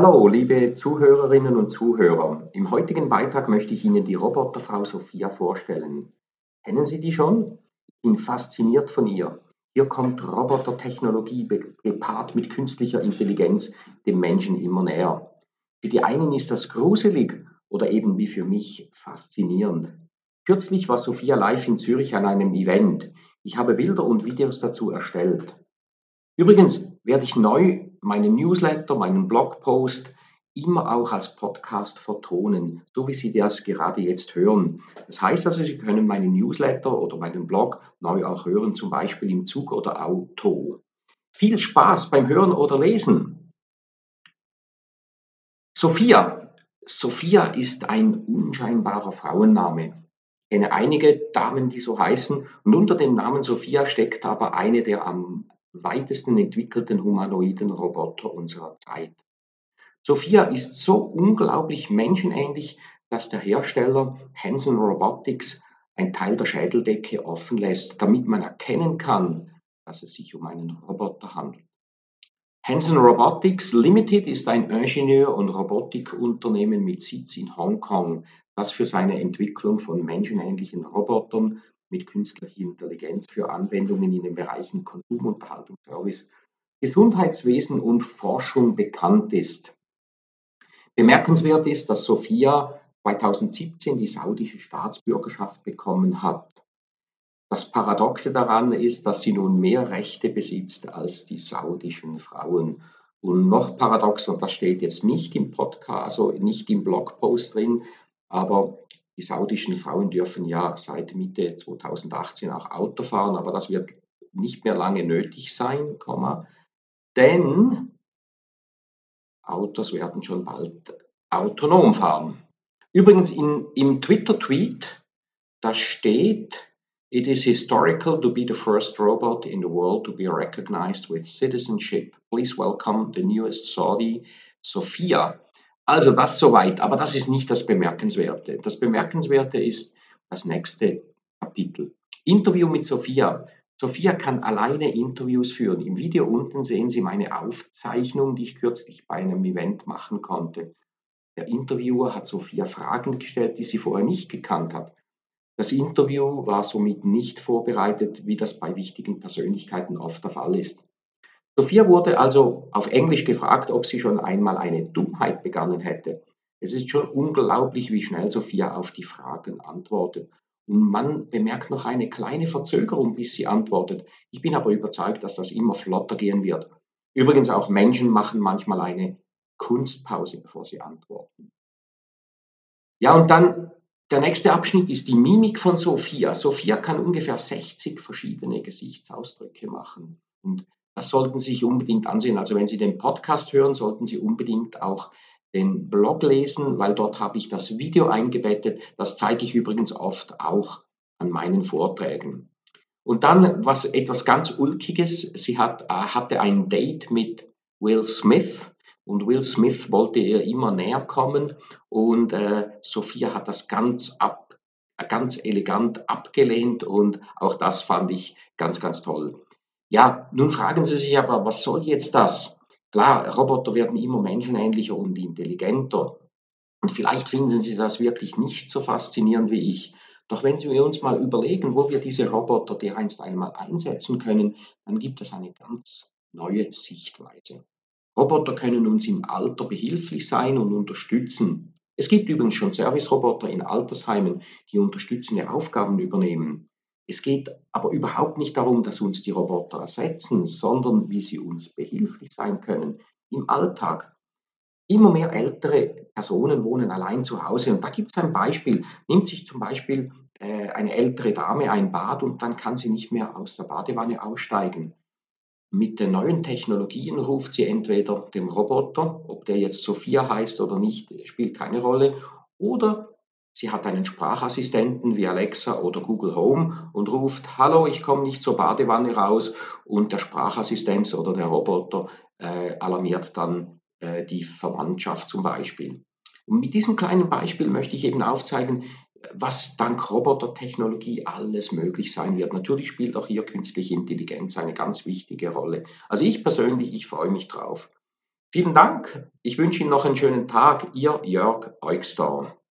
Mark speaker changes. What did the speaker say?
Speaker 1: Hallo, liebe Zuhörerinnen und Zuhörer. Im heutigen Beitrag möchte ich Ihnen die Roboterfrau Sophia vorstellen. Kennen Sie die schon? Ich bin fasziniert von ihr. Hier kommt Robotertechnologie gepaart mit künstlicher Intelligenz dem Menschen immer näher. Für die einen ist das gruselig oder eben wie für mich faszinierend. Kürzlich war Sophia live in Zürich an einem Event. Ich habe Bilder und Videos dazu erstellt. Übrigens werde ich neu meinen Newsletter, meinen Blogpost immer auch als Podcast vertonen, so wie Sie das gerade jetzt hören. Das heißt also, Sie können meinen Newsletter oder meinen Blog neu auch hören, zum Beispiel im Zug oder Auto. Viel Spaß beim Hören oder Lesen. Sophia. Sophia ist ein unscheinbarer Frauenname. Ich kenne einige Damen, die so heißen, und unter dem Namen Sophia steckt aber eine der am weitesten entwickelten humanoiden Roboter unserer Zeit. Sophia ist so unglaublich menschenähnlich, dass der Hersteller Hanson Robotics einen Teil der Schädeldecke offen lässt, damit man erkennen kann, dass es sich um einen Roboter handelt. Hanson Robotics Limited ist ein Ingenieur- und Robotikunternehmen mit Sitz in Hongkong, das für seine Entwicklung von menschenähnlichen Robotern mit künstlicher Intelligenz für Anwendungen in den Bereichen Konsum, Unterhaltung, Service, Gesundheitswesen und Forschung bekannt ist. Bemerkenswert ist, dass Sophia 2017 die saudische Staatsbürgerschaft bekommen hat. Das Paradoxe daran ist, dass sie nun mehr Rechte besitzt als die saudischen Frauen. Und noch paradoxer, und das steht jetzt nicht im Podcast, also nicht im Blogpost drin, aber die saudischen Frauen dürfen ja seit Mitte 2018 auch Auto fahren, aber das wird nicht mehr lange nötig sein, denn Autos werden schon bald autonom fahren. Übrigens im Twitter-Tweet, da steht: "It is historical to be the first robot in the world to be recognized with citizenship. Please welcome the newest Saudi, Sophia." Also das soweit, aber das ist nicht das Bemerkenswerte. Das Bemerkenswerte ist das nächste Kapitel. Interview mit Sophia. Sophia kann alleine Interviews führen. Im Video unten sehen Sie meine Aufzeichnung, die ich kürzlich bei einem Event machen konnte. Der Interviewer hat Sophia Fragen gestellt, die sie vorher nicht gekannt hat. Das Interview war somit nicht vorbereitet, wie das bei wichtigen Persönlichkeiten oft der Fall ist. Sophia wurde also auf Englisch gefragt, ob sie schon einmal eine Dummheit begangen hätte. Es ist schon unglaublich, wie schnell Sophia auf die Fragen antwortet. Und man bemerkt noch eine kleine Verzögerung, bis sie antwortet. Ich bin aber überzeugt, dass das immer flotter gehen wird. Übrigens auch Menschen machen manchmal eine Kunstpause, bevor sie antworten. Ja, und dann der nächste Abschnitt ist die Mimik von Sophia. Sophia kann ungefähr 60 verschiedene Gesichtsausdrücke machen. Und das sollten Sie sich unbedingt ansehen. Also wenn Sie den Podcast hören, sollten Sie unbedingt auch den Blog lesen, weil dort habe ich das Video eingebettet. Das zeige ich übrigens oft auch an meinen Vorträgen. Und dann was etwas ganz Ulkiges. Sie hatte ein Date mit Will Smith. Und Will Smith wollte ihr immer näher kommen und Sophia hat das ganz elegant abgelehnt und auch das fand ich ganz, ganz toll. Ja, nun fragen Sie sich aber, was soll jetzt das? Klar, Roboter werden immer menschenähnlicher und intelligenter. Und vielleicht finden Sie das wirklich nicht so faszinierend wie ich. Doch wenn wir uns mal überlegen, wo wir diese Roboter dereinst einmal einsetzen können, dann gibt es eine ganz neue Sichtweise. Roboter können uns im Alter behilflich sein und unterstützen. Es gibt übrigens schon Service-Roboter in Altersheimen, die unterstützende Aufgaben übernehmen. Es geht aber überhaupt nicht darum, dass uns die Roboter ersetzen, sondern wie sie uns behilflich sein können im Alltag. Immer mehr ältere Personen wohnen allein zu Hause und da gibt es ein Beispiel. Nimmt sich zum Beispiel eine ältere Dame ein Bad und dann kann sie nicht mehr aus der Badewanne aussteigen. Mit den neuen Technologien ruft sie entweder dem Roboter, ob der jetzt Sophia heißt oder nicht, spielt keine Rolle, oder sie hat einen Sprachassistenten wie Alexa oder Google Home und ruft: "Hallo, ich komme nicht zur Badewanne raus", und der Sprachassistent oder der Roboter alarmiert dann die Verwandtschaft zum Beispiel. Und mit diesem kleinen Beispiel möchte ich eben aufzeigen, was dank Robotertechnologie alles möglich sein wird. Natürlich spielt auch hier künstliche Intelligenz eine ganz wichtige Rolle. Also ich persönlich, ich freue mich drauf. Vielen Dank. Ich wünsche Ihnen noch einen schönen Tag. Ihr Jörg Eugstar.